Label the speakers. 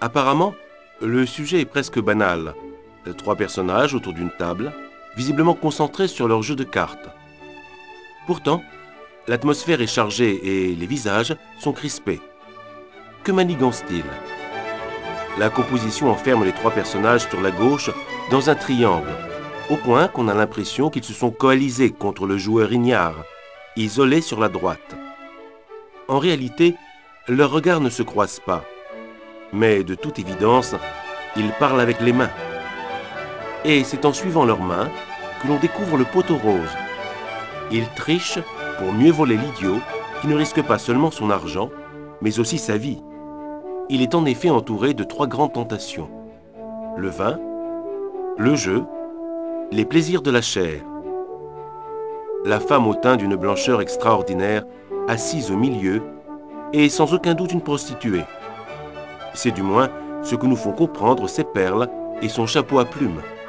Speaker 1: Apparemment, le sujet est presque banal. Trois personnages autour d'une table, visiblement concentrés sur leur jeu de cartes. Pourtant, l'atmosphère est chargée et les visages sont crispés. Que manigance-t-il? La composition enferme les trois personnages sur la gauche dans un triangle, au point qu'on a l'impression qu'ils se sont coalisés contre le joueur ignare, isolé sur la droite. En réalité, leurs regards ne se croisent pas. Mais de toute évidence, ils parlent avec les mains. Et c'est en suivant leurs mains que l'on découvre le poteau rose. Ils trichent pour mieux voler l'idiot qui ne risque pas seulement son argent, mais aussi sa vie. Il est en effet entouré de trois grandes tentations. Le vin, le jeu, les plaisirs de la chair. La femme au teint d'une blancheur extraordinaire, assise au milieu, est sans aucun doute une prostituée. C'est du moins ce que nous font comprendre ses perles et son chapeau à plumes.